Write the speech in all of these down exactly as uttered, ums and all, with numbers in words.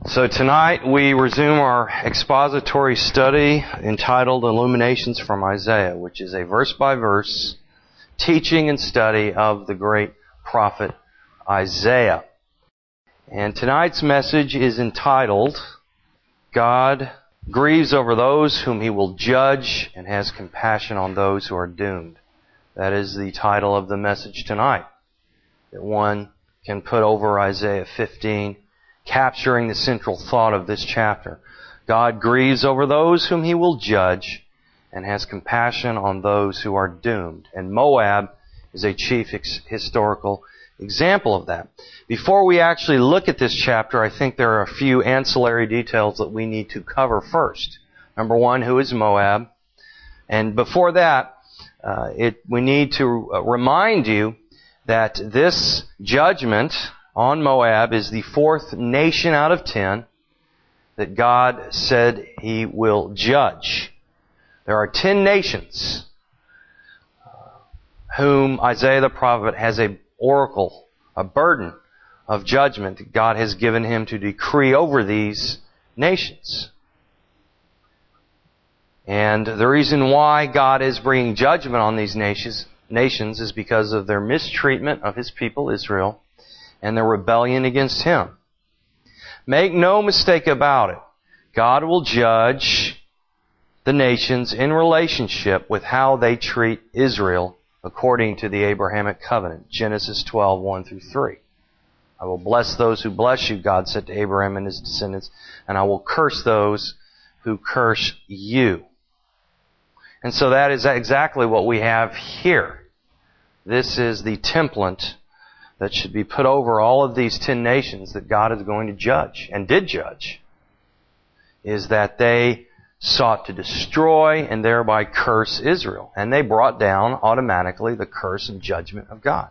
So tonight we resume our expository study entitled Illuminations from Isaiah, which is a verse-by-verse teaching and study of the great prophet Isaiah. And tonight's message is entitled, God grieves over those whom He will judge and has compassion on those who are doomed. That is the title of the message tonight, that one can put over Isaiah fifteen, capturing the central thought of this chapter. God grieves over those whom He will judge and has compassion on those who are doomed. And Moab is a chief ex- historical example of that. Before we actually look at this chapter, I think there are a few ancillary details that we need to cover first. Number one, who is Moab? And before that, uh, it, we need to uh, remind you that this judgment on Moab is the fourth nation out of ten that God said He will judge. There are ten nations whom Isaiah the prophet has a oracle, a burden of judgment that God has given him to decree over these nations. And the reason why God is bringing judgment on these nations, nations is because of their mistreatment of His people Israel and their rebellion against Him. Make no mistake about it. God will judge the nations in relationship with how they treat Israel according to the Abrahamic covenant. Genesis twelve, one through three. I will bless those who bless you, God said to Abraham and his descendants, and I will curse those who curse you. And so that is exactly what we have here. This is the template that should be put over all of these ten nations that God is going to judge, and did judge, is that they sought to destroy and thereby curse Israel. And they brought down automatically the curse and judgment of God.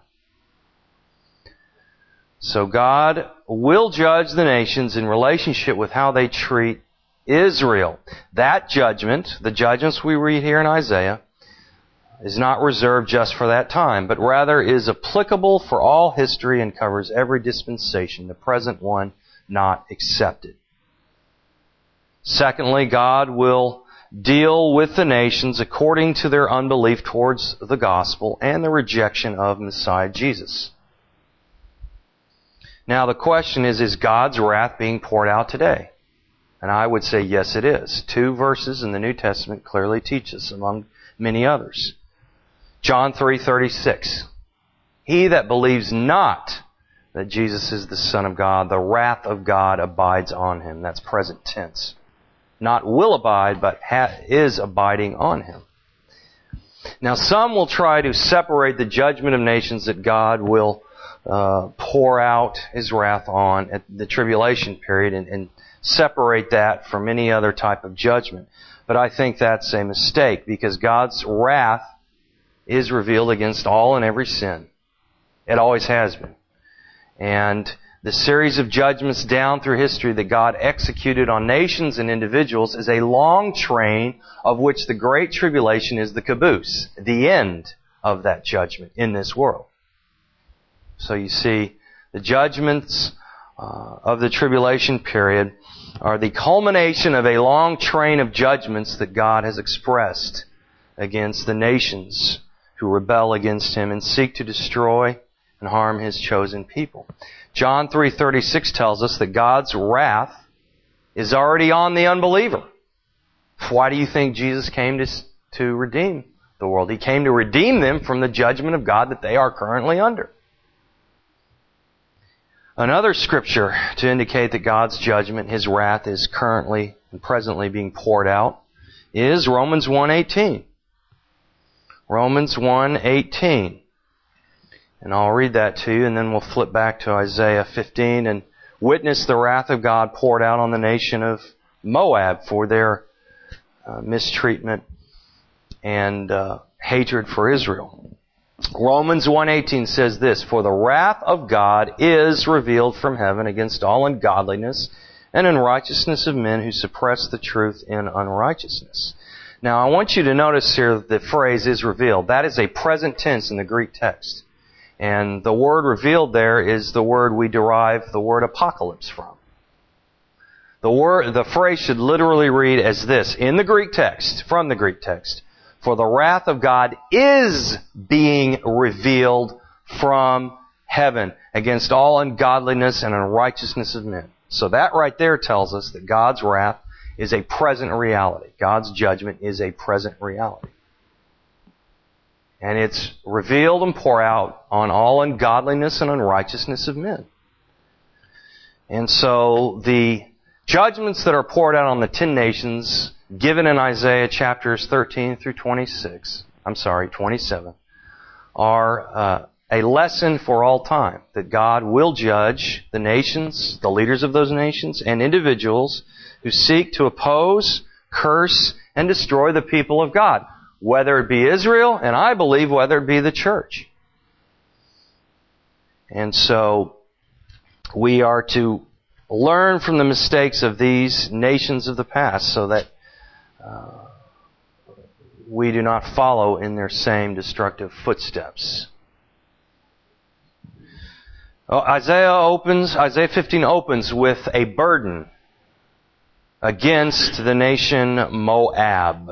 So God will judge the nations in relationship with how they treat Israel. That judgment, the judgments we read here in Isaiah, is not reserved just for that time, but rather is applicable for all history and covers every dispensation, the present one not excepted. Secondly, God will deal with the nations according to their unbelief towards the gospel and the rejection of Messiah Jesus. Now the question is, is God's wrath being poured out today? And I would say yes, it is. Two verses in the New Testament clearly teach us, among many others. John three thirty-six. He that believes not that Jesus is the Son of God, the wrath of God abides on him. That's present tense. Not will abide, but ha- is abiding on him. Now some will try to separate the judgment of nations that God will uh, pour out His wrath on at the tribulation period and, and separate that from any other type of judgment. But I think that's a mistake, because God's wrath is revealed against all and every sin. It always has been. And the series of judgments down through history that God executed on nations and individuals is a long train of which the Great Tribulation is the caboose, the end of that judgment in this world. So you see, the judgments uh, of the tribulation period are the culmination of a long train of judgments that God has expressed against the nations who rebel against Him and seek to destroy and harm His chosen people. John three thirty-six tells us that God's wrath is already on the unbeliever. Why do you think Jesus came to, to redeem the world? He came to redeem them from the judgment of God that they are currently under. Another scripture to indicate that God's judgment, His wrath, is currently and presently being poured out is Romans one eighteen. Romans one eighteen. And I'll read that to you, and then we'll flip back to Isaiah fifteen and witness the wrath of God poured out on the nation of Moab for their uh, mistreatment and uh, hatred for Israel. Romans one eighteen says this, For the wrath of God is revealed from heaven against all ungodliness and unrighteousness of men who suppress the truth in unrighteousness. Now I want you to notice here that the phrase is revealed. That is a present tense in the Greek text. And the word revealed there is the word we derive the word apocalypse from. The word, the phrase should literally read as this, in the Greek text, from the Greek text. For the wrath of God is being revealed from heaven against all ungodliness and unrighteousness of men. So that right there tells us that God's wrath is a present reality. God's judgment is a present reality. And it's revealed and poured out on all ungodliness and unrighteousness of men. And so the judgments that are poured out on the ten nations given in Isaiah chapters thirteen through twenty-six, I'm sorry, twenty-seven, are uh, a lesson for all time, that God will judge the nations, the leaders of those nations, and individuals who seek to oppose, curse, and destroy the people of God, whether it be Israel, and I believe whether it be the church. And so we are to learn from the mistakes of these nations of the past so that uh, we do not follow in their same destructive footsteps. Oh, Isaiah opens, Isaiah fifteen opens with a burden against the nation Moab.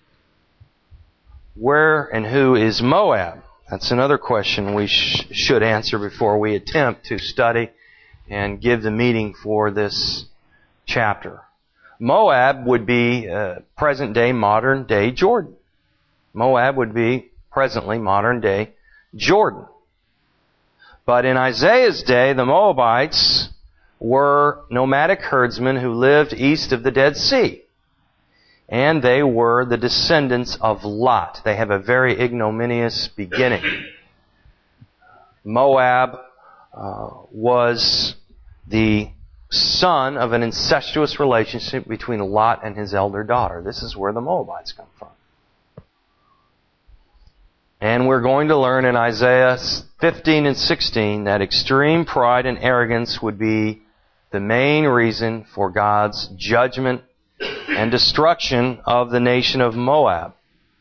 Where and who is Moab? That's another question we sh- should answer before we attempt to study and give the meaning for this chapter. Moab would be uh, present-day, modern-day Jordan. Moab would be presently modern-day Jordan. But in Isaiah's day, the Moabites were nomadic herdsmen who lived east of the Dead Sea. And they were the descendants of Lot. They have a very ignominious beginning. Moab uh, was the son of an incestuous relationship between Lot and his elder daughter. This is where the Moabites come from. And we're going to learn in Isaiah fifteen and sixteen that extreme pride and arrogance would be the main reason for God's judgment and destruction of the nation of Moab.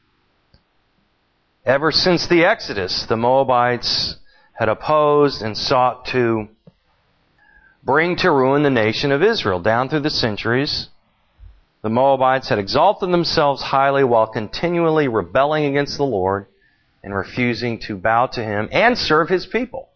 Ever since the Exodus, the Moabites had opposed and sought to bring to ruin the nation of Israel. Down through the centuries, the Moabites had exalted themselves highly while continually rebelling against the Lord and refusing to bow to Him and serve His people.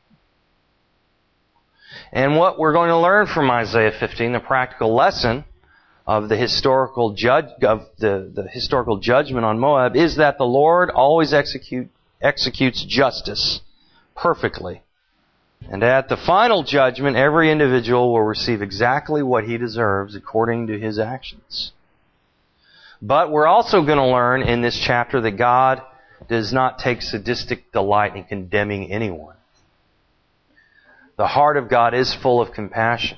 And what we're going to learn from Isaiah fifteen, the practical lesson of the historical judge of the, the historical judgment on Moab, is that the Lord always execute executes justice perfectly. And at the final judgment, every individual will receive exactly what he deserves according to his actions. But we're also going to learn in this chapter that God does not take sadistic delight in condemning anyone. The heart of God is full of compassion,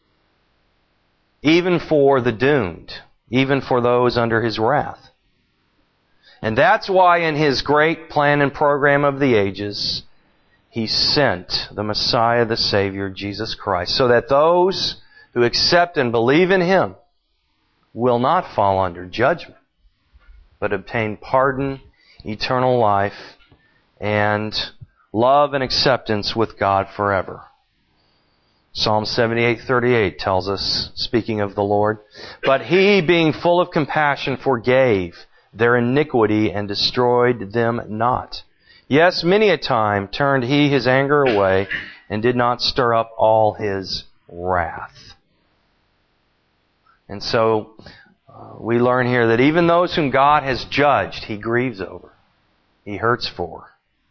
even for the doomed, even for those under His wrath. And that's why in His great plan and program of the ages, He sent the Messiah, the Savior, Jesus Christ, so that those who accept and believe in Him will not fall under judgment, but obtain pardon, eternal life, and love and acceptance with God forever. Psalm seventy-eight thirty-eight tells us, speaking of the Lord, "But He, being full of compassion, forgave their iniquity and destroyed them not. Yes, many a time turned He His anger away and did not stir up all His wrath." And so uh, we learn here that even those whom God has judged, He grieves over. He hurts for.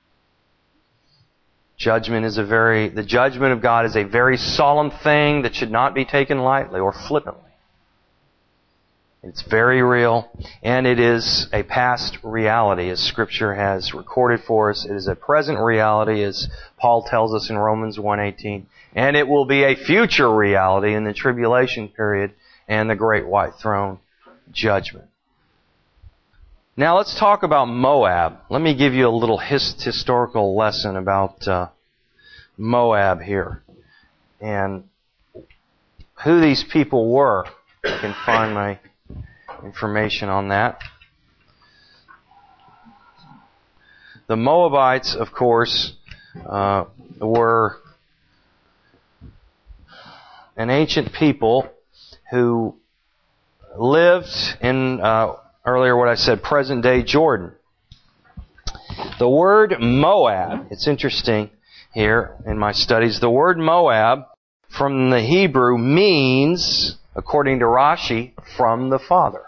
Judgment is a very, the judgment of God is a very solemn thing that should not be taken lightly or flippantly. It's very real, and it is a past reality, as Scripture has recorded for us. It is a present reality, as Paul tells us in Romans one eighteen, and it will be a future reality in the tribulation period and the great white throne judgment. Now let's talk about Moab. Let me give you a little his- historical lesson about uh, Moab here and who these people were. I can find my information on that. The Moabites, of course, uh, were an ancient people who lived in, uh, earlier what I said, present-day Jordan. The word Moab, it's interesting here in my studies, the word Moab from the Hebrew means, according to Rashi, from the father.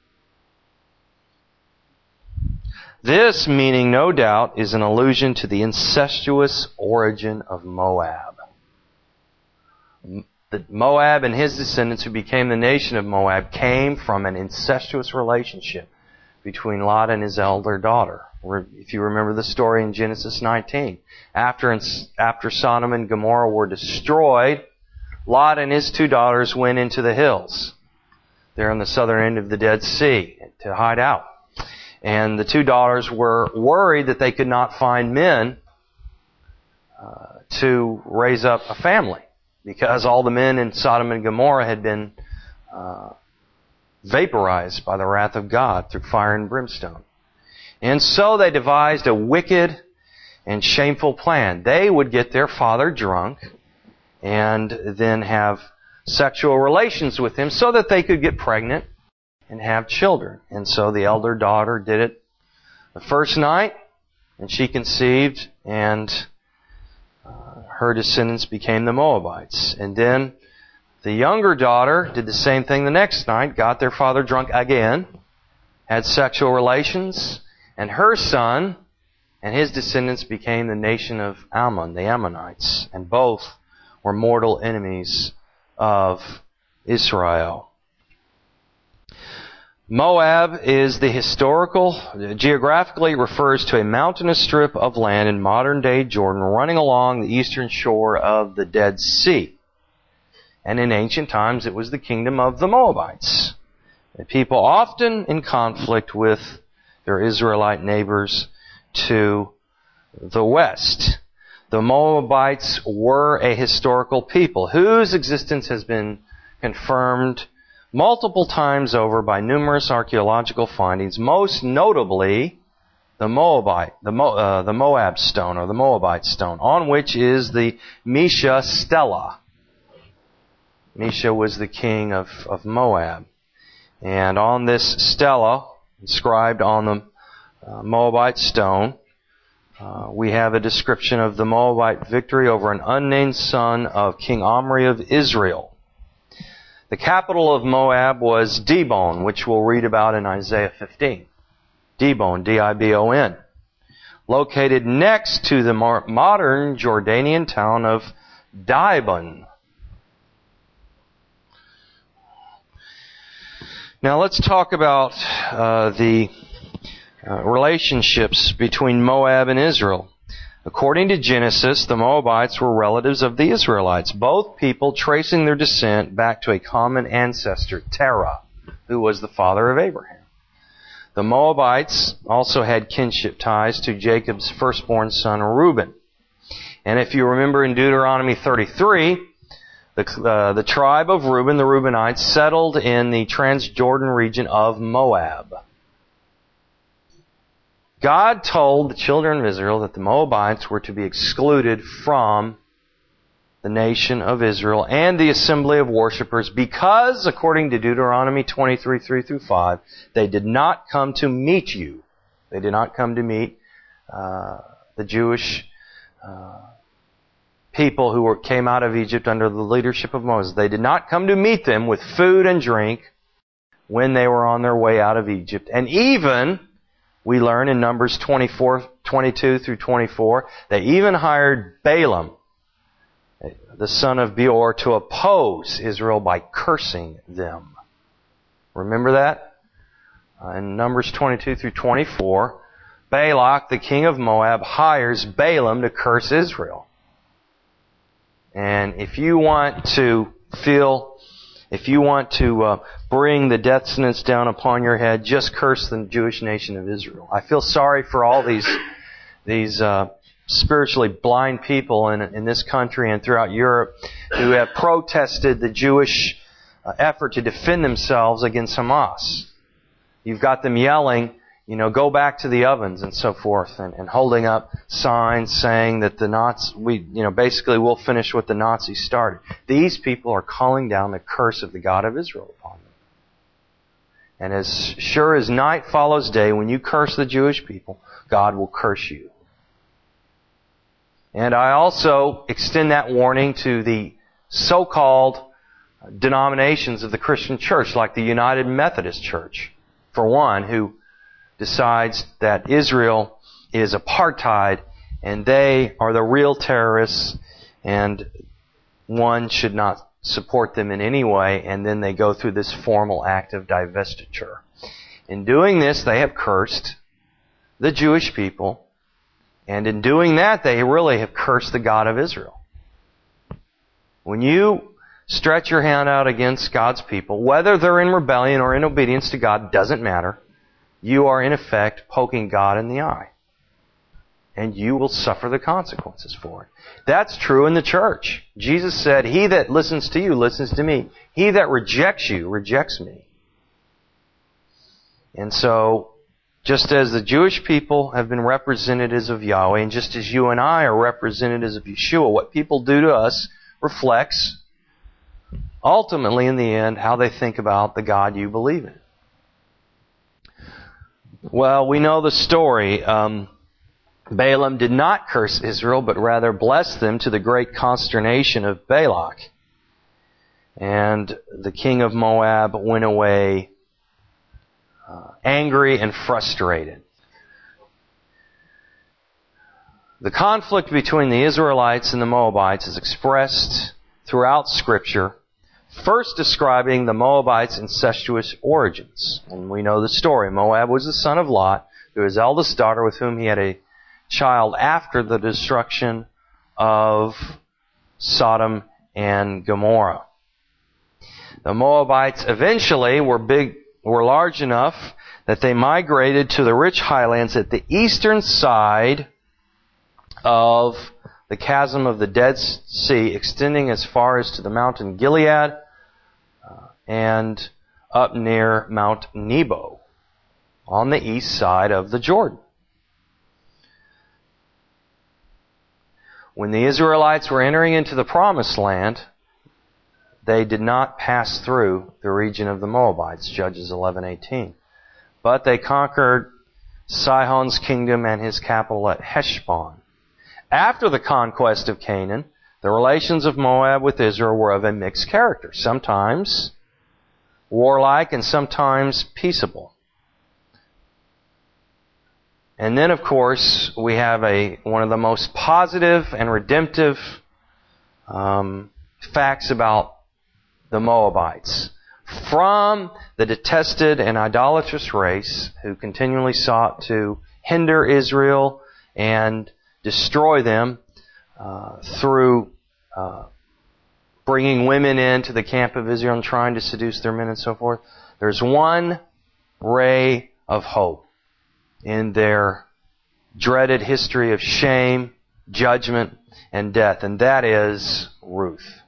This meaning, no doubt, is an allusion to the incestuous origin of Moab. The Moab and his descendants who became the nation of Moab came from an incestuous relationship between Lot and his elder daughter. If you remember the story in Genesis nineteen. After, after Sodom and Gomorrah were destroyed, Lot and his two daughters went into the hills. They're on the southern end of the Dead Sea to hide out. And the two daughters were worried that they could not find men uh, to raise up a family, because all the men in Sodom and Gomorrah had been uh, vaporized by the wrath of God through fire and brimstone. And so they devised a wicked and shameful plan. They would get their father drunk and then have sexual relations with him so that they could get pregnant and have children. And so the elder daughter did it the first night, and she conceived, and uh, her descendants became the Moabites. And then the younger daughter did the same thing the next night, got their father drunk again, had sexual relations, and her son and his descendants became the nation of Ammon, the Ammonites, and both were mortal enemies of Israel. Moab is the historical, geographically refers to a mountainous strip of land in modern-day Jordan running along the eastern shore of the Dead Sea. And in ancient times it was the kingdom of the Moabites. The people often in conflict with their Israelite neighbors to the west. The Moabites were a historical people whose existence has been confirmed multiple times over by numerous archaeological findings, most notably the Moabite, the, Mo, uh, the Moab stone or the Moabite stone, on which is the Mesha stela. Mesha was the king of, of Moab. And on this stela, inscribed on the uh, Moabite stone, uh, we have a description of the Moabite victory over an unnamed son of King Omri of Israel. The capital of Moab was Dibon, which we'll read about in Isaiah fifteen. Dibon, D I B O N. Located next to the modern Jordanian town of Dibon. Now let's talk about uh, the uh, relationships between Moab and Israel. According to Genesis, the Moabites were relatives of the Israelites, both people tracing their descent back to a common ancestor, Terah, who was the father of Abraham. The Moabites also had kinship ties to Jacob's firstborn son, Reuben. And if you remember in Deuteronomy thirty-three, the, uh, the tribe of Reuben, the Reubenites, settled in the Transjordan region of Moab. God told the children of Israel that the Moabites were to be excluded from the nation of Israel and the assembly of worshipers because, according to Deuteronomy twenty-three, three through five, they did not come to meet you. They did not come to meet uh, the Jewish uh, people who were, came out of Egypt under the leadership of Moses. They did not come to meet them with food and drink when they were on their way out of Egypt. And even we learn in Numbers twenty-four, twenty-two through twenty-four, they even hired Balaam, the son of Beor, to oppose Israel by cursing them. Remember that? Uh, in Numbers twenty-two through twenty-four, Balak, the king of Moab, hires Balaam to curse Israel. And if you want to feel, if you want to uh, bring the death sentence down upon your head, just curse the Jewish nation of Israel. I feel sorry for all these these uh, spiritually blind people in, in this country and throughout Europe who have protested the Jewish uh, effort to defend themselves against Hamas. You've got them yelling, you know, go back to the ovens and so forth, and, and holding up signs saying that the Nazis, we, you know, basically we'll finish what the Nazis started. These people are calling down the curse of the God of Israel upon them. And as sure as night follows day, when you curse the Jewish people, God will curse you. And I also extend that warning to the so-called denominations of the Christian church, like the United Methodist Church, for one, who decides that Israel is apartheid and they are the real terrorists and one should not support them in any way, and then they go through this formal act of divestiture. In doing this, they have cursed the Jewish people, and in doing that, they really have cursed the God of Israel. When you stretch your hand out against God's people, whether they're in rebellion or in obedience to God, doesn't matter. You are in effect poking God in the eye. And you will suffer the consequences for it. That's true in the church. Jesus said, "He that listens to you listens to me. He that rejects you rejects me." And so, just as the Jewish people have been representatives of Yahweh, and just as you and I are representatives of Yeshua, what people do to us reflects, ultimately in the end, how they think about the God you believe in. Well, we know the story. Um, Balaam did not curse Israel, but rather blessed them to the great consternation of Balak. And the king of Moab went away uh, angry and frustrated. The conflict between the Israelites and the Moabites is expressed throughout Scripture, first describing the Moabites' incestuous origins. And we know the story. Moab was the son of Lot, who was his eldest daughter, with whom he had a child after the destruction of Sodom and Gomorrah. The Moabites eventually were big, were large enough that they migrated to the rich highlands at the eastern side of the chasm of the Dead Sea, extending as far as to the mountain Gilead uh, and up near Mount Nebo on the east side of the Jordan. When the Israelites were entering into the Promised Land, they did not pass through the region of the Moabites, Judges eleven eighteen. But they conquered Sihon's kingdom and his capital at Heshbon. After the conquest of Canaan, the relations of Moab with Israel were of a mixed character, sometimes warlike and sometimes peaceable. And then, of course, we have a one of the most positive and redemptive um, facts about the Moabites. From the detested and idolatrous race who continually sought to hinder Israel and destroy them uh, through uh, bringing women into the camp of Israel and trying to seduce their men and so forth, there's one ray of hope in their dreaded history of shame, judgment, and death, and that is Ruth.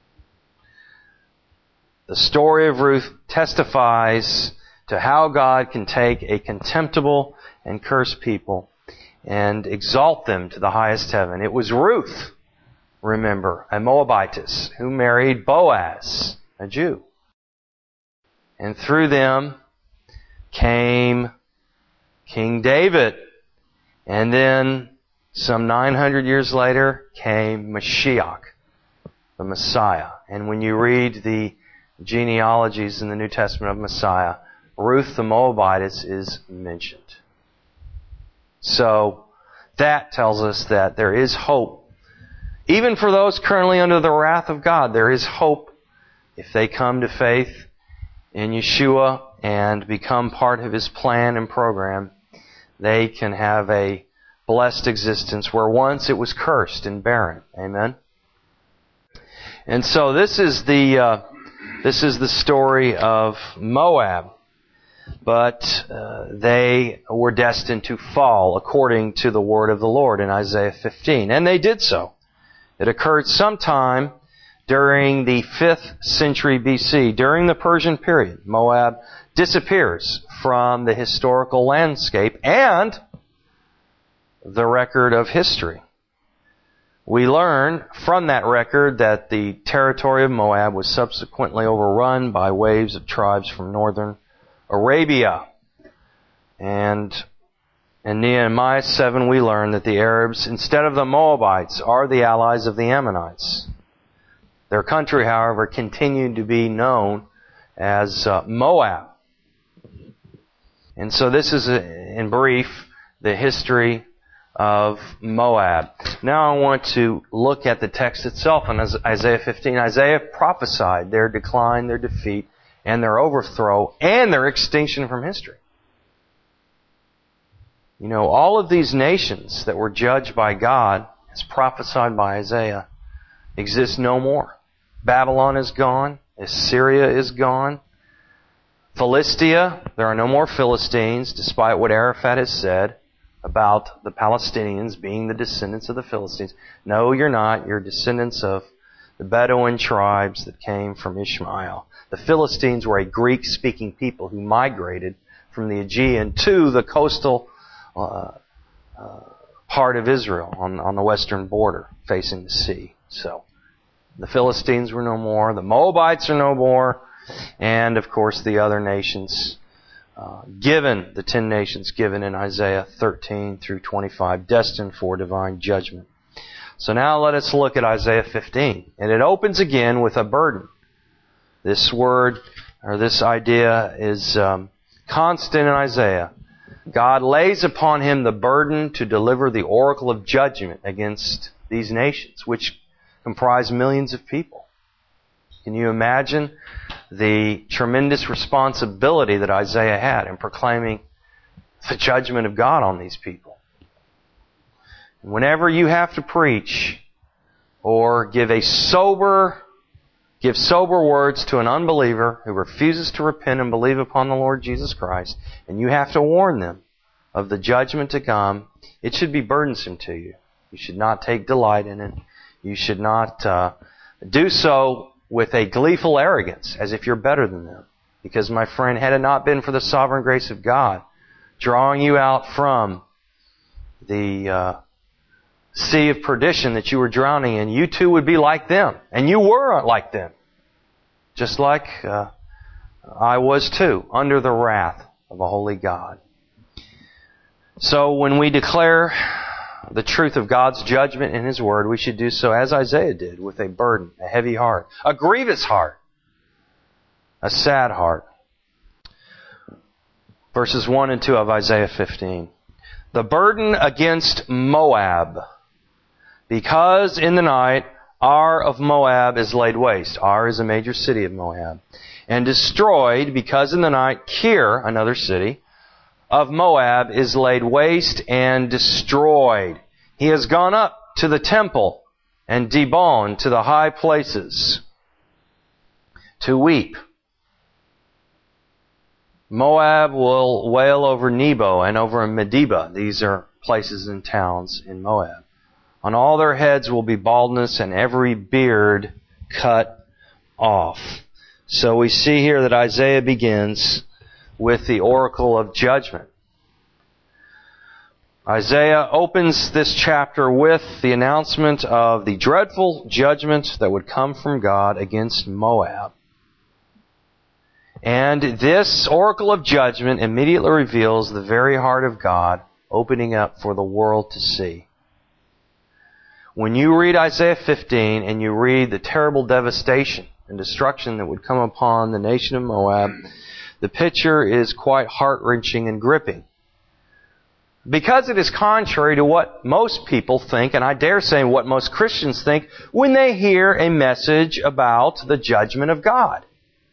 The story of Ruth testifies to how God can take a contemptible and cursed people and exalt them to the highest heaven. It was Ruth, remember, a Moabitess, who married Boaz, a Jew. And through them came King David. And then, some nine hundred years later, came Mashiach, the Messiah. And when you read the genealogies in the New Testament of Messiah, Ruth the Moabitess is mentioned. So, that tells us that there is hope. Even for those currently under the wrath of God, there is hope if they come to faith in Yeshua and become part of His plan and program. They can have a blessed existence where once it was cursed and barren. Amen? And so this is the uh, this is the story of Moab. But uh, they were destined to fall according to the word of the Lord in Isaiah fifteen. And they did so. It occurred sometime during the fifth century B C, during the Persian period, Moab disappears from the historical landscape and the record of history. We learn from that record that the territory of Moab was subsequently overrun by waves of tribes from northern Arabia. And in Nehemiah seven we learn that the Arabs, instead of the Moabites, are the allies of the Ammonites. Their country, however, continued to be known as uh, Moab. And so this is, a, in brief, the history of Moab. Now I want to look at the text itself in Isaiah fifteen. Isaiah prophesied their decline, their defeat, and their overthrow, and their extinction from history. You know, all of these nations that were judged by God, as prophesied by Isaiah, exist no more. Babylon is gone. Assyria is gone. Philistia, there are no more Philistines, despite what Arafat has said about the Palestinians being the descendants of the Philistines. No, you're not. You're descendants of the Bedouin tribes that came from Ishmael. The Philistines were a Greek-speaking people who migrated from the Aegean to the coastal uh, uh, part of Israel on, on the western border, facing the sea. So, the Philistines were no more. The Moabites are no more. And, of course, the other nations uh, given, the ten nations given in Isaiah thirteen through twenty-five, destined for divine judgment. So now let us look at Isaiah fifteen. And it opens again with a burden. This word, or this idea, is um, constant in Isaiah. God lays upon him the burden to deliver the oracle of judgment against these nations, which comprise millions of people. Can you imagine the tremendous responsibility that Isaiah had in proclaiming the judgment of God on these people? Whenever you have to preach or give a sober, give sober words to an unbeliever who refuses to repent and believe upon the Lord Jesus Christ, and you have to warn them of the judgment to come, it should be burdensome to you. You should not take delight in it. You should not uh, do so with a gleeful arrogance, as if you're better than them. Because, my friend, had it not been for the sovereign grace of God drawing you out from the uh, sea of perdition that you were drowning in, you too would be like them. And you were like them. Just like uh, I was too, under the wrath of a holy God. So when we declare the truth of God's judgment in His Word, we should do so as Isaiah did, with a burden, a heavy heart, a grievous heart, a sad heart. Verses one and two of Isaiah fifteen. The burden against Moab, because in the night Ar of Moab is laid waste. Ar is a major city of Moab. And destroyed, because in the night Kir, another city, of Moab is laid waste and destroyed. He has gone up to the temple and Dibon, to the high places, to weep. Moab will wail over Nebo and over Medeba. These are places and towns in Moab. On all their heads will be baldness and every beard cut off. So we see here that Isaiah begins with the oracle of judgment. Isaiah opens this chapter with the announcement of the dreadful judgment that would come from God against Moab. And this oracle of judgment immediately reveals the very heart of God opening up for the world to see. When you read Isaiah fifteen and you read the terrible devastation and destruction that would come upon the nation of Moab, the picture is quite heart-wrenching and gripping. Because it is contrary to what most people think, and I dare say what most Christians think, when they hear a message about the judgment of God.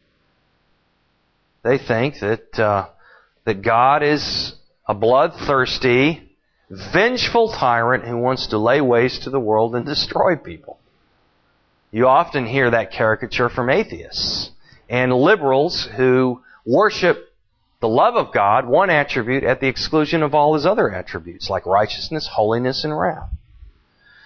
They think that uh, that God is a bloodthirsty, vengeful tyrant who wants to lay waste to the world and destroy people. You often hear that caricature from atheists and liberals who worship the love of God, one attribute, at the exclusion of all His other attributes, like righteousness, holiness, and wrath.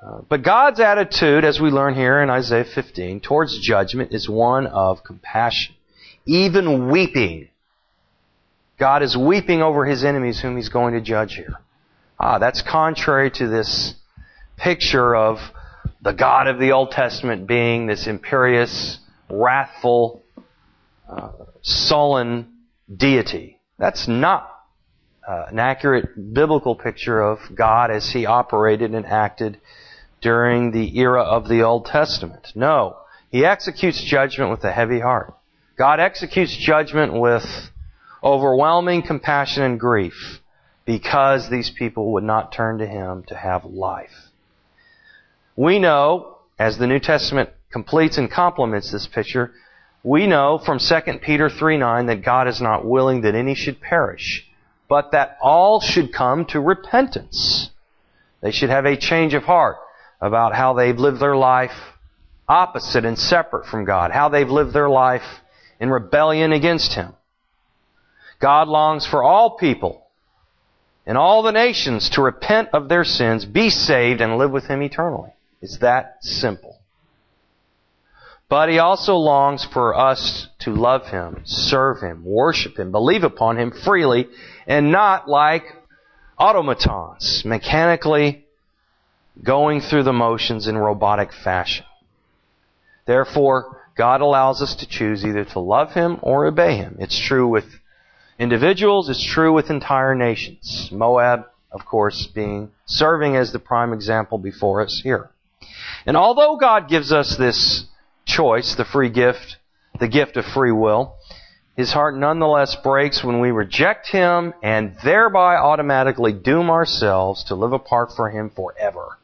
Uh, but God's attitude, as we learn here in Isaiah fifteen, towards judgment is one of compassion, even weeping. God is weeping over His enemies whom He's going to judge here. Ah, that's contrary to this picture of the God of the Old Testament being this imperious, wrathful, uh, sullen deity. That's not uh, an accurate biblical picture of God as He operated and acted during the era of the Old Testament. No, He executes judgment with a heavy heart. God executes judgment with overwhelming compassion and grief because these people would not turn to Him to have life. We know, as the New Testament completes and complements this picture, we know from Second Peter three nine that God is not willing that any should perish, but that all should come to repentance. They should have a change of heart about how they've lived their life opposite and separate from God, how they've lived their life in rebellion against Him. God longs for all people in all the nations to repent of their sins, be saved, and live with Him eternally. It's that simple. But He also longs for us to love Him, serve Him, worship Him, believe upon Him freely, and not like automatons, mechanically going through the motions in robotic fashion. Therefore, God allows us to choose either to love Him or obey Him. It's true with individuals, it's true with entire nations. Moab, of course, being serving as the prime example before us here. And although God gives us this choice, the free gift, the gift of free will, His heart nonetheless breaks when we reject Him and thereby automatically doom ourselves to live apart from Him forever.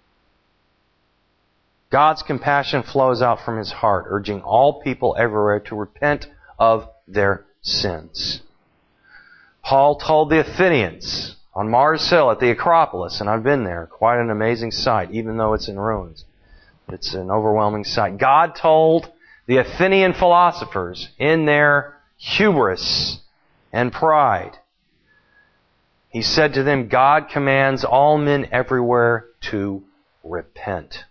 God's compassion flows out from His heart, urging all people everywhere to repent of their sins. Paul told the Athenians on Mars Hill at the Acropolis, and I've been there, quite an amazing sight, even though it's in ruins. It's an overwhelming sight. God told the Athenian philosophers in their hubris and pride, He said to them, God commands all men everywhere to repent.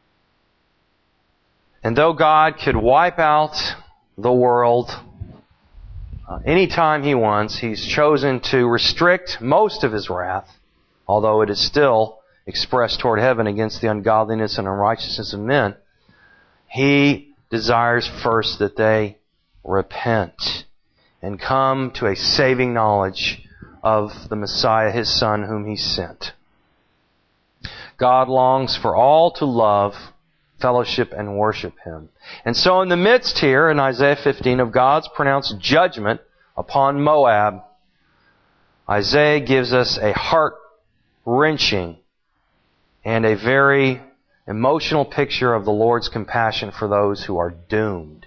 And though God could wipe out the world uh, anytime He wants, He's chosen to restrict most of His wrath, although it is still expressed toward heaven against the ungodliness and unrighteousness of men. He desires first that they repent and come to a saving knowledge of the Messiah, His Son, whom He sent. God longs for all to love, fellowship, and worship Him. And so in the midst here in Isaiah fifteen of God's pronounced judgment upon Moab, Isaiah gives us a heart-wrenching and a very emotional picture of the Lord's compassion for those who are doomed.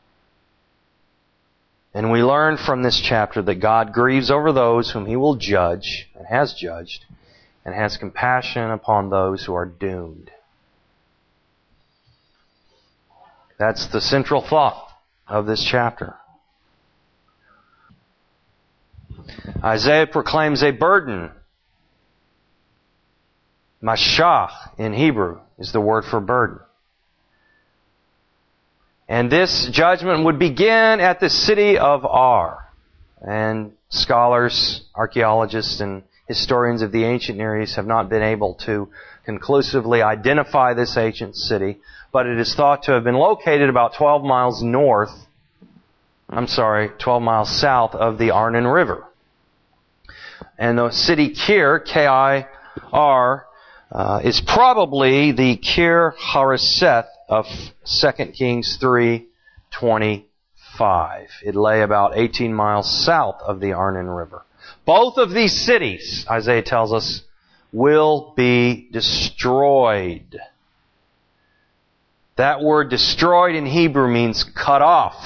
And we learn from this chapter that God grieves over those whom He will judge, and has judged, and has compassion upon those who are doomed. That's the central thought of this chapter. Isaiah proclaims a burden. Mashach in Hebrew is the word for burden. And this judgment would begin at the city of Ar. And scholars, archaeologists, and historians of the ancient Near East have not been able to conclusively identify this ancient city, but it is thought to have been located about twelve miles north, I'm sorry, twelve miles south of the Arnon River. And the city Kir, K I R, uh, is probably the Kir Hareseth of Second Kings three twenty-five. It lay about eighteen miles south of the Arnon River. Both of these cities, Isaiah tells us, will be destroyed. That word destroyed in Hebrew means cut off.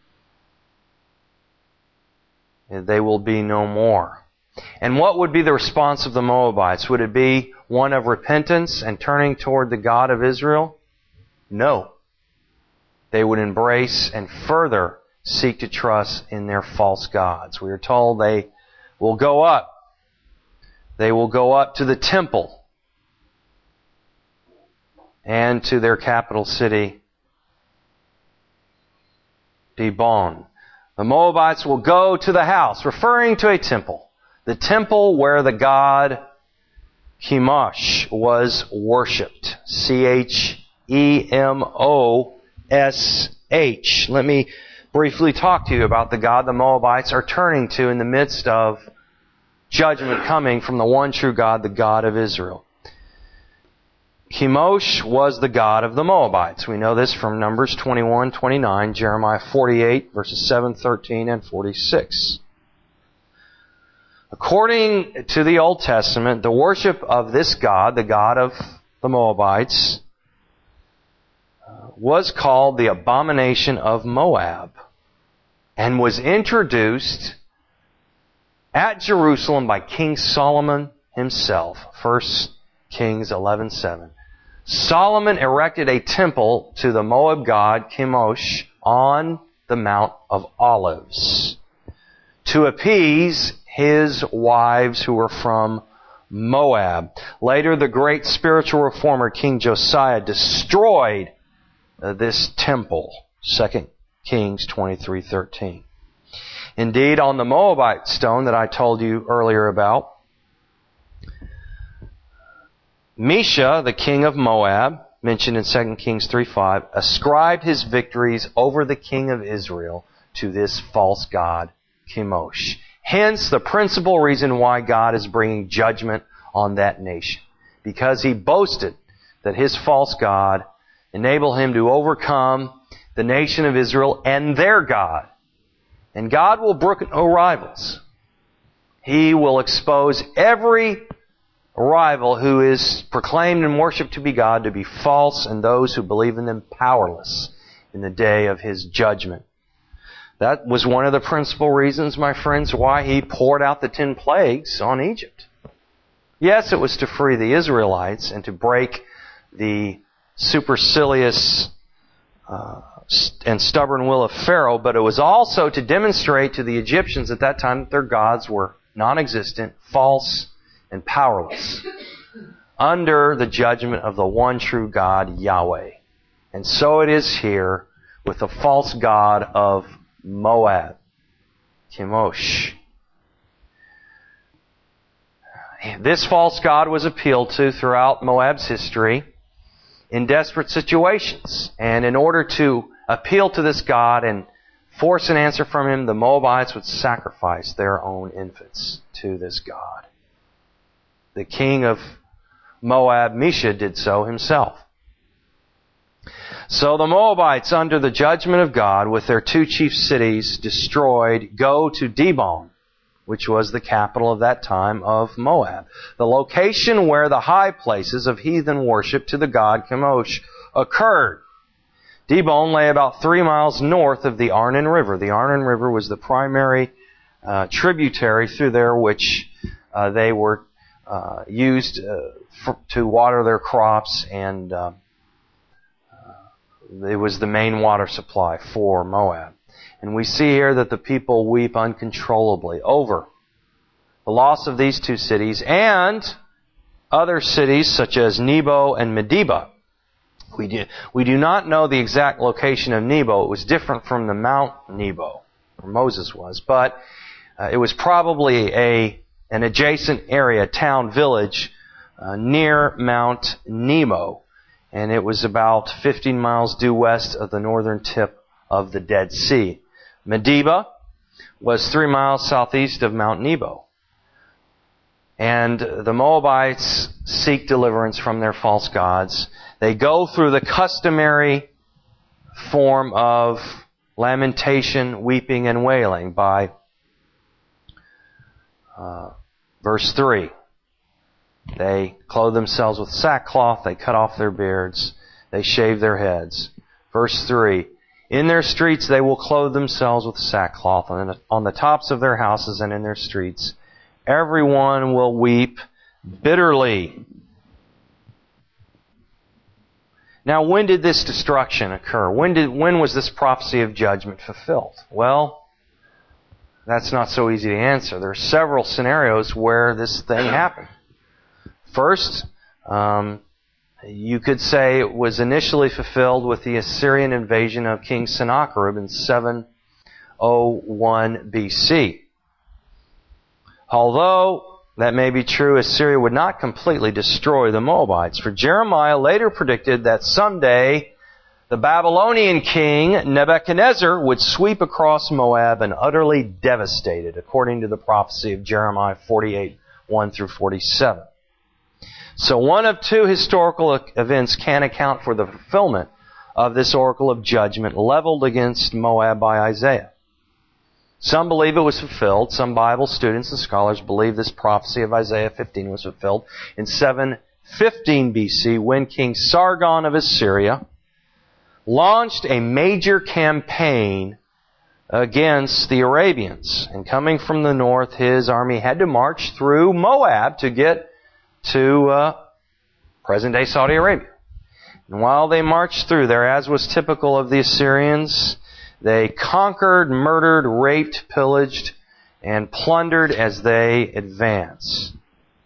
They will be no more. And what would be the response of the Moabites? Would it be one of repentance and turning toward the God of Israel? No. They would embrace and further seek to trust in their false gods. We are told they will go up. They will go up to the temple and to their capital city, Dibon. The Moabites will go to the house, referring to a temple. The temple where the god Chemosh was worshipped. C H E M O S H. Let me briefly talk to you about the God the Moabites are turning to in the midst of judgment coming from the one true God, the God of Israel. Chemosh was the god of the Moabites. We know this from Numbers twenty-one, twenty-nine, Jeremiah forty-eight, verses seven, thirteen, and forty-six. According to the Old Testament, the worship of this god, the god of the Moabites, was called the abomination of Moab and was introduced at Jerusalem by King Solomon himself. First Kings eleven seven. Solomon erected a temple to the Moab god Chemosh on the Mount of Olives to appease his wives who were from Moab. Later, the great spiritual reformer King Josiah destroyed this temple. Second Kings twenty-three thirteen. Indeed, on the Moabite stone that I told you earlier about, Mesha, the king of Moab, mentioned in Second Kings three five, ascribed his victories over the king of Israel to this false god, Chemosh. Hence, the principal reason why God is bringing judgment on that nation. Because he boasted that his false god enabled him to overcome the nation of Israel and their God. And God will brook no rivals. He will expose every rival who is proclaimed and worshipped to be God to be false, and those who believe in them powerless in the day of his judgment. That was one of the principal reasons, my friends, why he poured out the ten plagues on Egypt. Yes, it was to free the Israelites and to break the supercilious uh, and stubborn will of Pharaoh, but it was also to demonstrate to the Egyptians at that time that their gods were non-existent, false, and powerless under the judgment of the one true God, Yahweh. And so it is here with the false god of Moab, Chemosh. This false god was appealed to throughout Moab's history in desperate situations. And in order to appeal to this god and force an answer from him, the Moabites would sacrifice their own infants to this god. The king of Moab, Mesha, did so himself. So the Moabites, under the judgment of God, with their two chief cities destroyed, go to Dibon, which was the capital of that time of Moab, the location where the high places of heathen worship to the god Chemosh occurred. Dibon lay about three miles north of the Arnon River. The Arnon River was the primary uh, tributary through there which uh, they were uh, used uh, for, to water their crops, and uh, uh, it was the main water supply for Moab. And we see here that the people weep uncontrollably over the loss of these two cities and other cities such as Nebo and Medeba. We do, we do not know the exact location of Nebo. It was different from the Mount Nebo, where Moses was, but uh, it was probably a an adjacent area, town, village, uh, near Mount Nebo. And it was about fifteen miles due west of the northern tip of the Dead Sea. Medeba was three miles southeast of Mount Nebo. And the Moabites seek deliverance from their false gods. They go through the customary form of lamentation, weeping, and wailing by uh, verse three. They clothe themselves with sackcloth, they cut off their beards, they shave their heads. Verse three. In their streets they will clothe themselves with sackcloth on the tops of their houses and in their streets. Everyone will weep bitterly. Now, when did this destruction occur? When did when was this prophecy of judgment fulfilled? Well, that's not so easy to answer. There are several scenarios where this thing happened. First, um, you could say it was initially fulfilled with the Assyrian invasion of King Sennacherib in seven oh one B C. Although that may be true, Assyria would not completely destroy the Moabites, for Jeremiah later predicted that someday the Babylonian king Nebuchadnezzar would sweep across Moab and utterly devastate it, according to the prophecy of Jeremiah forty-eight, one through forty-seven. So one of two historical events can account for the fulfillment of this oracle of judgment leveled against Moab by Isaiah. Some believe it was fulfilled. Some Bible students and scholars believe this prophecy of Isaiah fifteen was fulfilled in seven fifteen B C when King Sargon of Assyria launched a major campaign against the Arabians. And coming from the north, his army had to march through Moab to get to uh, present-day Saudi Arabia. And while they marched through there, as was typical of the Assyrians, they conquered, murdered, raped, pillaged, and plundered as they advanced.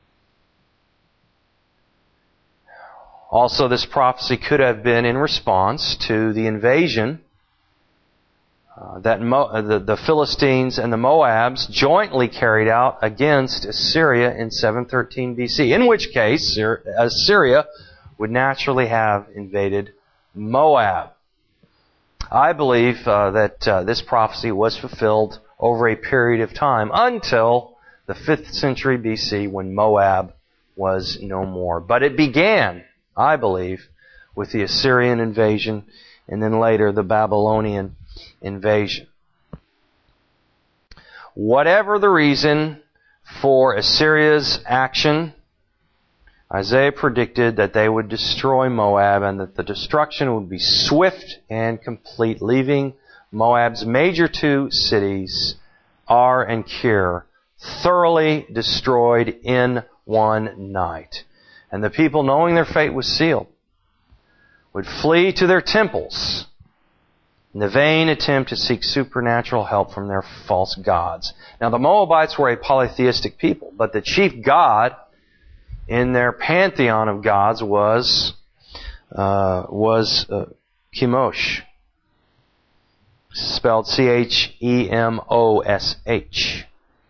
Also, this prophecy could have been in response to the invasion uh, that Mo- the, the Philistines and the Moabs jointly carried out against Assyria in seven thirteen B C, in which case Assyria would naturally have invaded Moab. I believe uh, that uh, this prophecy was fulfilled over a period of time until the fifth century B C when Moab was no more. But it began, I believe, with the Assyrian invasion and then later the Babylonian invasion. Whatever the reason for Assyria's action, Isaiah predicted that they would destroy Moab and that the destruction would be swift and complete, leaving Moab's major two cities, Ar and Kir, thoroughly destroyed in one night. And the people, knowing their fate was sealed, would flee to their temples in the vain attempt to seek supernatural help from their false gods. Now, the Moabites were a polytheistic people, but the chief god in their pantheon of gods was uh, was uh, Chemosh, spelled C H E M O S H.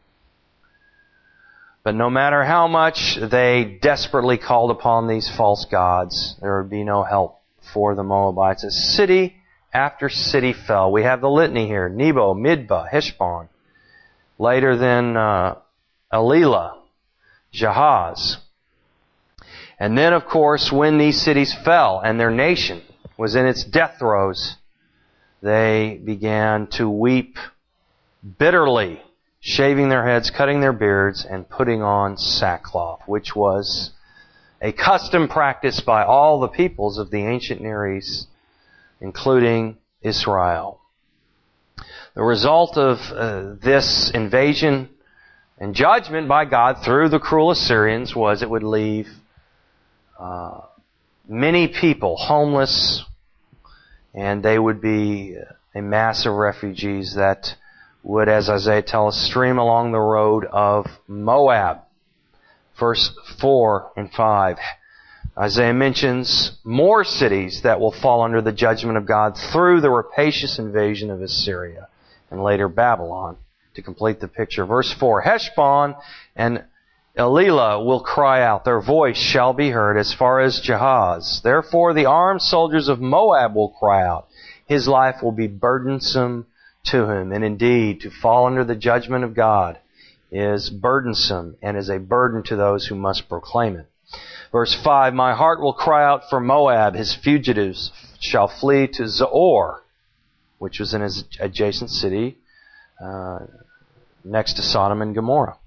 But no matter how much they desperately called upon these false gods, there would be no help for the Moabites. As city after city fell. We have the litany here: Nebo, Midbah, Heshbon. Later then uh, Elilah, Jahaz. And then, of course, when these cities fell and their nation was in its death throes, they began to weep bitterly, shaving their heads, cutting their beards, and putting on sackcloth, which was a custom practiced by all the peoples of the ancient Near East, including Israel. The result of uh, this invasion and judgment by God through the cruel Assyrians was it would leave uh, many people homeless, and they would be a mass of refugees that would, as Isaiah tells us, stream along the road of Moab. Verse four and five. Isaiah mentions more cities that will fall under the judgment of God through the rapacious invasion of Assyria and later Babylon to complete the picture. Verse four. Heshbon and Elilah will cry out. Their voice shall be heard as far as Jahaz. Therefore the armed soldiers of Moab will cry out. His life will be burdensome to him. And indeed, to fall under the judgment of God is burdensome and is a burden to those who must proclaim it. Verse five, my heart will cry out for Moab. His fugitives shall flee to Zoar, which was an adjacent city uh, next to Sodom and Gomorrah.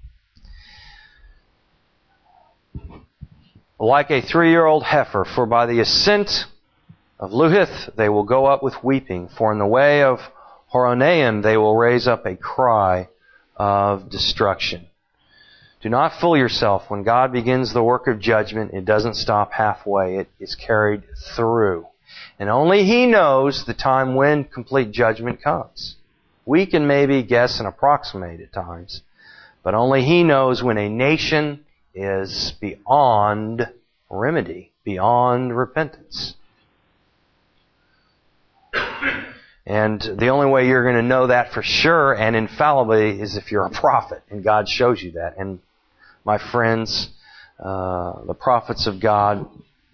Like a three-year-old heifer, for by the ascent of Luhith they will go up with weeping, for in the way of Horonaim they will raise up a cry of destruction. Do not fool yourself. When God begins the work of judgment, it doesn't stop halfway. It is carried through. And only He knows the time when complete judgment comes. We can maybe guess and approximate at times, but only He knows when a nation is beyond remedy beyond repentance. And the only way you're going to know that for sure and infallibly is if you're a prophet and God shows you that. And my friends, uh, the prophets of God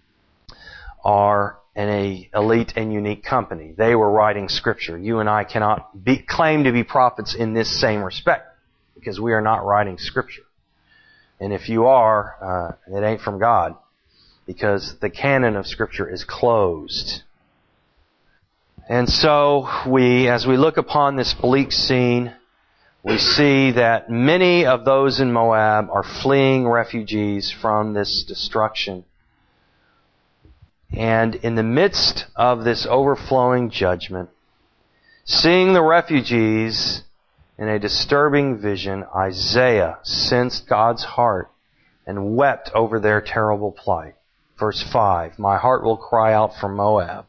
are an a elite and unique company. They were writing Scripture. You and I cannot be, claim to be prophets in this same respect because we are not writing Scripture. And if you are, uh, it ain't from God because the canon of Scripture is closed. And so we, as we look upon this bleak scene, we see that many of those in Moab are fleeing refugees from this destruction. And in the midst of this overflowing judgment, seeing the refugees in a disturbing vision, Isaiah sensed God's heart and wept over their terrible plight. Verse five, my heart will cry out for Moab.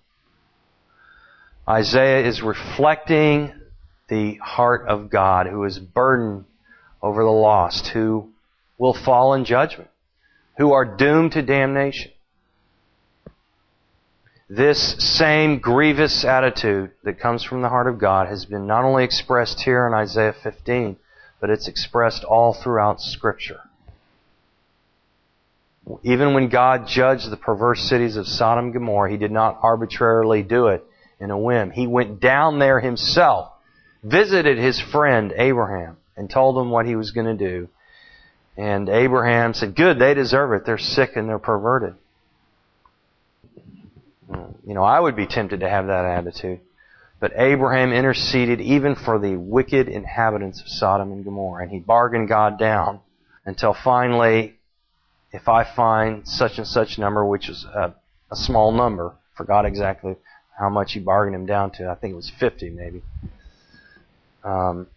Isaiah is reflecting the heart of God who is burdened over the lost, who will fall in judgment, who are doomed to damnation. This same grievous attitude that comes from the heart of God has been not only expressed here in Isaiah fifteen, but it's expressed all throughout Scripture. Even when God judged the perverse cities of Sodom and Gomorrah, He did not arbitrarily do it in a whim. He went down there Himself, visited his friend Abraham, and told him what He was going to do. And Abraham said, good, they deserve it. They're sick and they're perverted. You know, I would be tempted to have that attitude. But Abraham interceded even for the wicked inhabitants of Sodom and Gomorrah. And he bargained God down until finally, if I find such and such number, which is a, a small number, forgot exactly how much he bargained him down to. I think it was fifty maybe. Um,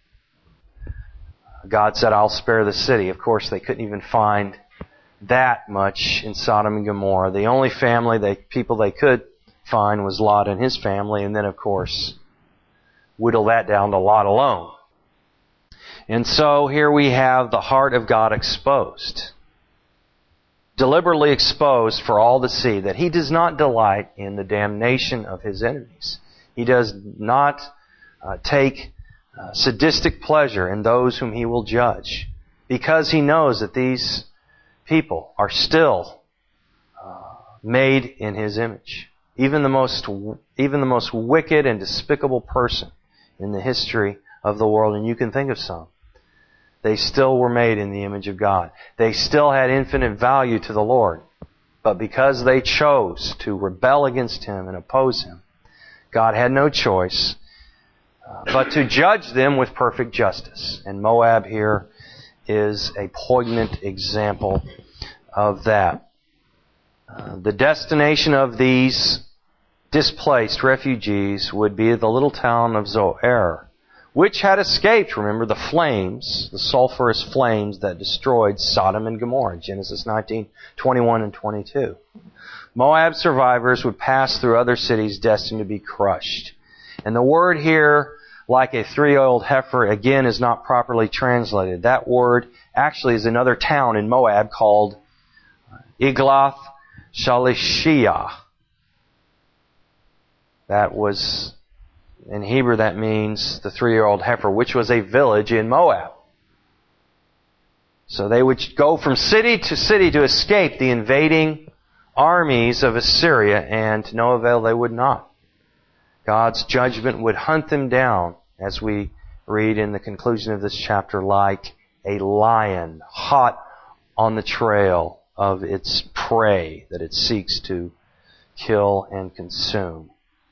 God said, I'll spare the city. Of course, they couldn't even find that much in Sodom and Gomorrah. The only family, they, people they could find was Lot and his family, and then, of course, whittle that down to Lot alone. And so here we have the heart of God exposed. Deliberately exposed for all to see that He does not delight in the damnation of His enemies. He does not uh, take uh, sadistic pleasure in those whom He will judge, because He knows that these people are still uh, made in His image. Even the most, even the most wicked and despicable person in the history of the world, and you can think of some, they still were made in the image of God. They still had infinite value to the Lord. But because they chose to rebel against Him and oppose Him, God had no choice uh, but to judge them with perfect justice. And Moab here is a poignant example of that. Uh, the destination of these displaced refugees would be the little town of Zoar, which had escaped, remember, the flames, the sulfurous flames that destroyed Sodom and Gomorrah, Genesis nineteen, twenty-one and twenty-two. Moab survivors would pass through other cities destined to be crushed. And the word here, like a three-year-old heifer, again is not properly translated. That word actually is another town in Moab called Eglath Shalishiyah. That was, in Hebrew that means the three-year-old heifer, which was a village in Moab. So they would go from city to city to escape the invading armies of Assyria, and to no avail they would not. God's judgment would hunt them down, as we read in the conclusion of this chapter, like a lion hot on the trail of its prey that it seeks to kill and consume.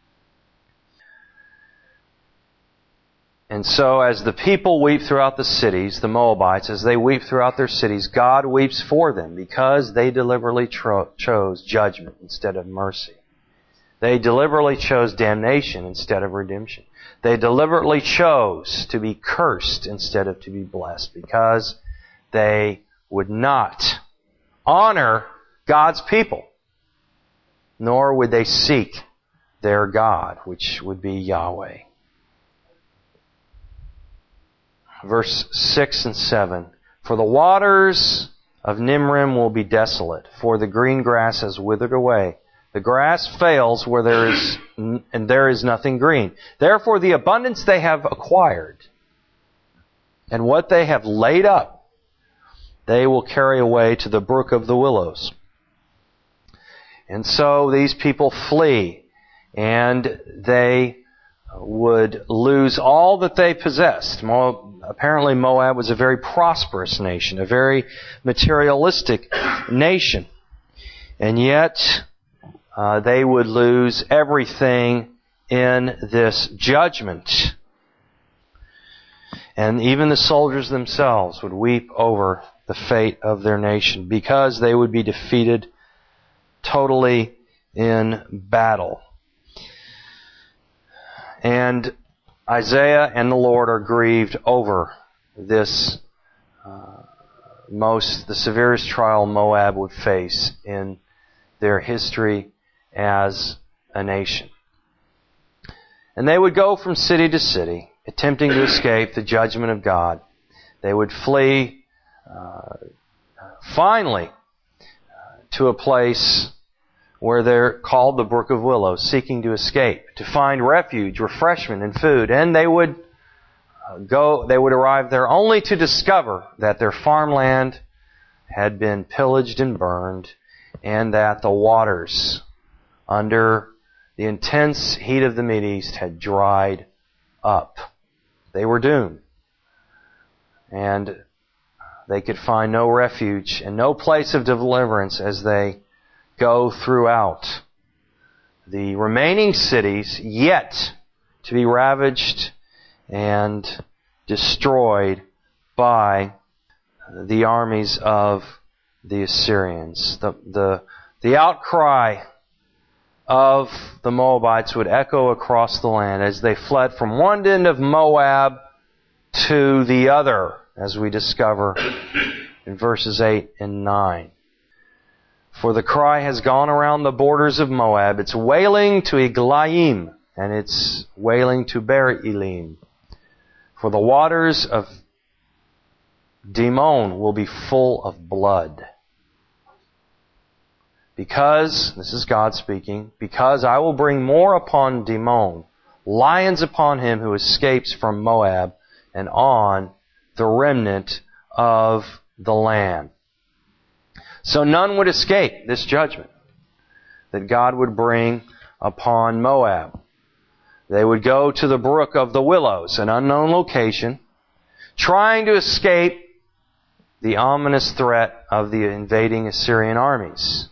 And so as the people weep throughout the cities, the Moabites, as they weep throughout their cities, God weeps for them because they deliberately tro- chose judgment instead of mercy. They deliberately chose damnation instead of redemption. They deliberately chose to be cursed instead of to be blessed because they would not honor God's people, nor would they seek their God, which would be Yahweh. Verse six and seven. For the waters of Nimrim will be desolate, for the green grass has withered away. The grass fails where there is, and there is nothing green. Therefore the abundance they have acquired, and what they have laid up, they will carry away to the brook of the willows. And so these people flee, and they would lose all that they possessed. Apparently Moab was a very prosperous nation, a very materialistic nation. And yet, uh, they would lose everything in this judgment. And even the soldiers themselves would weep over the fate of their nation, because they would be defeated totally in battle. And Isaiah and the Lord are grieved over this uh, most, the severest trial Moab would face in their history as a nation. And they would go from city to city, attempting to escape the judgment of God. They would flee, uh, finally, uh, to a place where they're called the Brook of Willows, seeking to escape, to find refuge, refreshment, and food. And they would go, they would arrive there only to discover that their farmland had been pillaged and burned, and that the waters under the intense heat of the Mideast had dried up. They were doomed. And they could find no refuge and no place of deliverance as they go throughout the remaining cities, yet to be ravaged and destroyed by the armies of the Assyrians. The, the, the outcry of the Moabites would echo across the land as they fled from one end of Moab to the other, as we discover in verses eight and nine. For the cry has gone around the borders of Moab. It's wailing to Eglaim, and it's wailing to Beer Elim. For the waters of Dimon will be full of blood. Because, this is God speaking, because I will bring more upon Dimon, lions upon him who escapes from Moab, and on the remnant of the land. So none would escape this judgment that God would bring upon Moab. They would go to the Brook of the Willows, an unknown location, trying to escape the ominous threat of the invading Assyrian armies.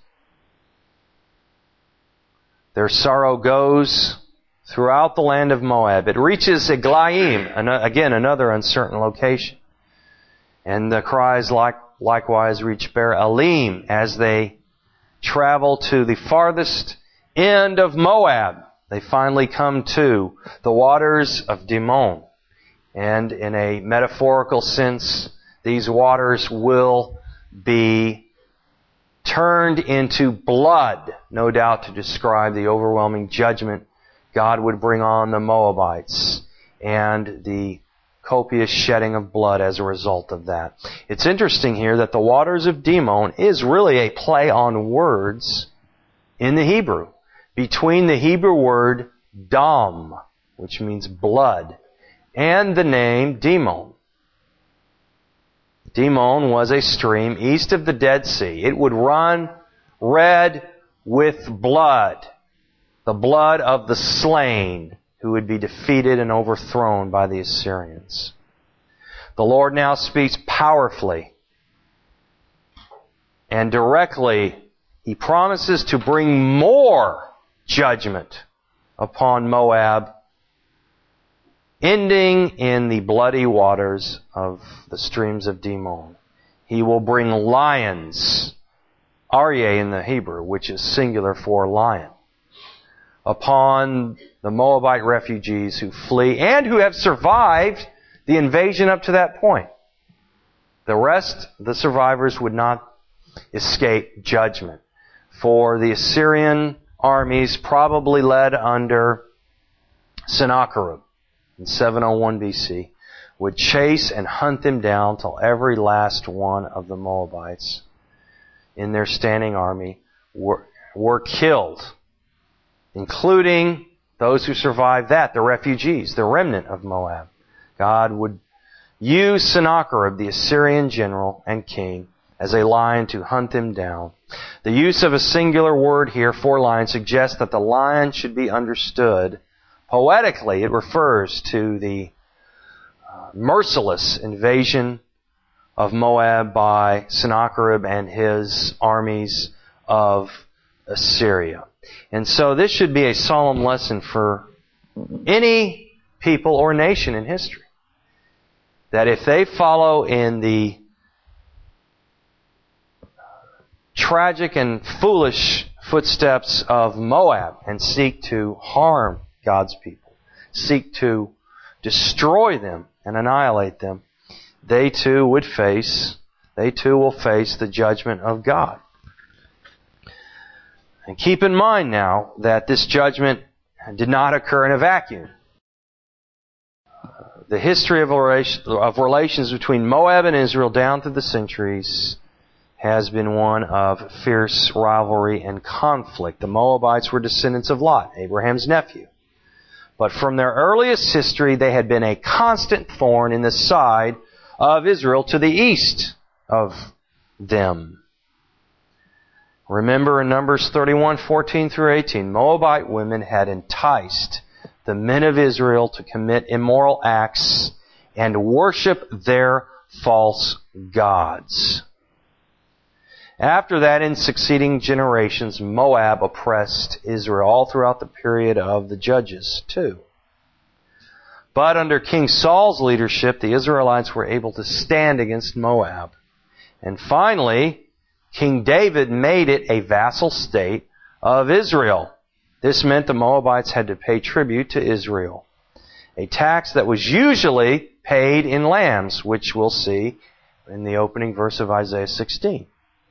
Their sorrow goes throughout the land of Moab. It reaches Eglaim, again another uncertain location. And the cries like likewise reach Beer Elim as they travel to the farthest end of Moab. They finally come to the waters of Dimon. And in a metaphorical sense, these waters will be turned into blood, no doubt to describe the overwhelming judgment God would bring on the Moabites and the copious shedding of blood as a result of that. It's interesting here that the waters of Dimon is really a play on words in the Hebrew, between the Hebrew word dam, which means blood, and the name Dimon. Dimon was a stream east of the Dead Sea. It would run red with blood, the blood of the slain who would be defeated and overthrown by the Assyrians. The Lord now speaks powerfully and directly. He promises to bring more judgment upon Moab, ending in the bloody waters of the streams of Dimon. He will bring lions, aryeh in the Hebrew, which is singular for lion, upon the Moabite refugees who flee and who have survived the invasion up to that point. The rest, the survivors, would not escape judgment. For the Assyrian armies, probably led under Sennacherib in seven oh one B C, would chase and hunt them down till every last one of the Moabites in their standing army were, were killed, including those who survived that, the refugees, the remnant of Moab. God would use Sennacherib, the Assyrian general and king, as a lion to hunt them down. The use of a singular word here, four lions, suggests that the lion should be understood. Poetically, it refers to the uh, merciless invasion of Moab by Sennacherib and his armies of Assyria. And so this should be a solemn lesson for any people or nation in history. That if they follow in the tragic and foolish footsteps of Moab and seek to harm God's people, seek to destroy them and annihilate them, they too would face, they too will face the judgment of God. And keep in mind now that this judgment did not occur in a vacuum. The history of relations between Moab and Israel down through the centuries has been one of fierce rivalry and conflict. The Moabites were descendants of Lot, Abraham's nephew. But from their earliest history, they had been a constant thorn in the side of Israel to the east of them. Remember in Numbers thirty-one, fourteen through eighteen, Moabite women had enticed the men of Israel to commit immoral acts and worship their false gods. After that, in succeeding generations, Moab oppressed Israel all throughout the period of the Judges, too. But under King Saul's leadership, the Israelites were able to stand against Moab. And finally, King David made it a vassal state of Israel. This meant the Moabites had to pay tribute to Israel, a tax that was usually paid in lambs, which we'll see in the opening verse of Isaiah sixteen.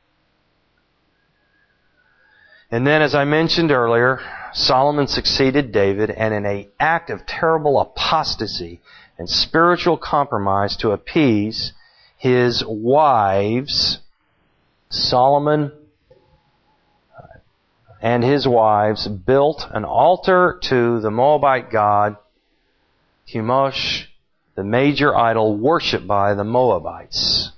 And then, as I mentioned earlier, Solomon succeeded David, and in an act of terrible apostasy and spiritual compromise to appease his wives, Solomon and his wives built an altar to the Moabite god Chemosh, the major idol worshipped by the Moabites.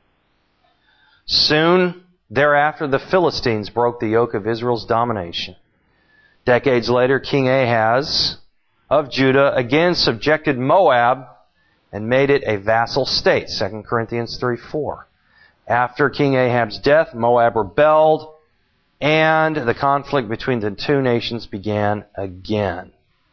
Soon thereafter, the Philistines broke the yoke of Israel's domination. Decades later, King Ahaz of Judah again subjected Moab and made it a vassal state, Second Corinthians three four. After King Ahab's death, Moab rebelled, and the conflict between the two nations began again.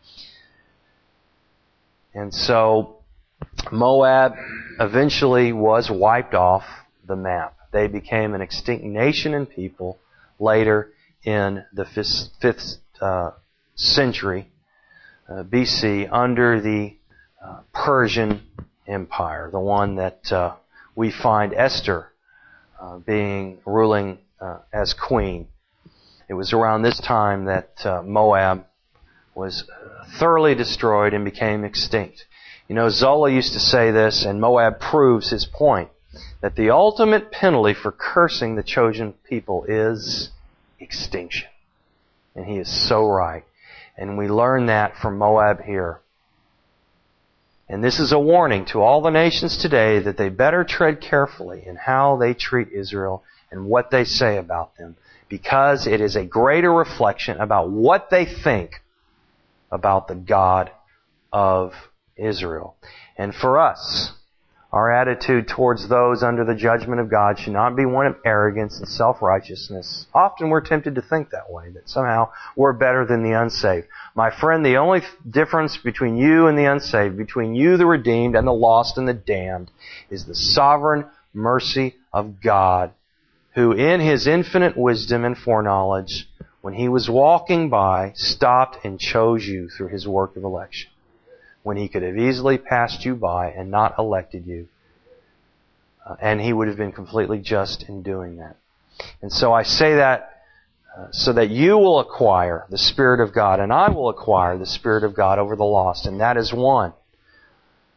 And so Moab eventually was wiped off the map. They became an extinct nation and people later in the fifth, fifth uh, century uh, B C under the uh, Persian Empire, the one that uh, we find Esther uh, being ruling uh, as queen. It was around this time that uh, Moab was thoroughly destroyed and became extinct. You know, Zola used to say this, and Moab proves his point, that the ultimate penalty for cursing the chosen people is extinction. And he is so right. And we learn that from Moab here. And this is a warning to all the nations today that they better tread carefully in how they treat Israel and what they say about them, because it is a greater reflection about what they think about the God of Israel. And for us, our attitude towards those under the judgment of God should not be one of arrogance and self-righteousness. Often we're tempted to think that way, that somehow we're better than the unsaved. My friend, the only difference between you and the unsaved, between you, the redeemed, and the lost and the damned, is the sovereign mercy of God, who in His infinite wisdom and foreknowledge, when He was walking by, stopped and chose you through His work of election, when He could have easily passed you by and not elected you. Uh, and He would have been completely just in doing that. And so I say that uh, so that you will acquire the Spirit of God, and I will acquire the Spirit of God over the lost. And that is one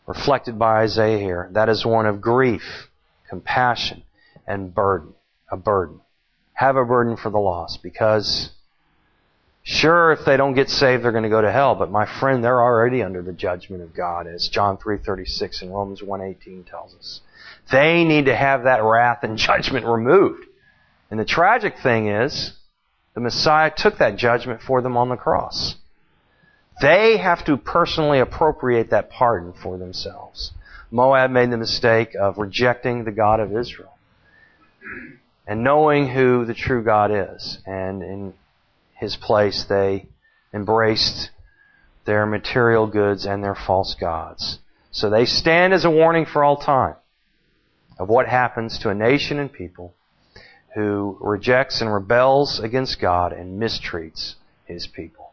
reflected by Isaiah here, that is one of grief, compassion, and burden. A burden. Have a burden for the lost, because sure, if they don't get saved, they're going to go to hell. But my friend, they're already under the judgment of God, as John three thirty-six and Romans one eighteen tells us. They need to have that wrath and judgment removed. And the tragic thing is, the Messiah took that judgment for them on the cross. They have to personally appropriate that pardon for themselves. Moab made the mistake of rejecting the God of Israel and knowing who the true God is. And in His place, they embraced their material goods and their false gods. So they stand as a warning for all time of what happens to a nation and people who rejects and rebels against God and mistreats His people.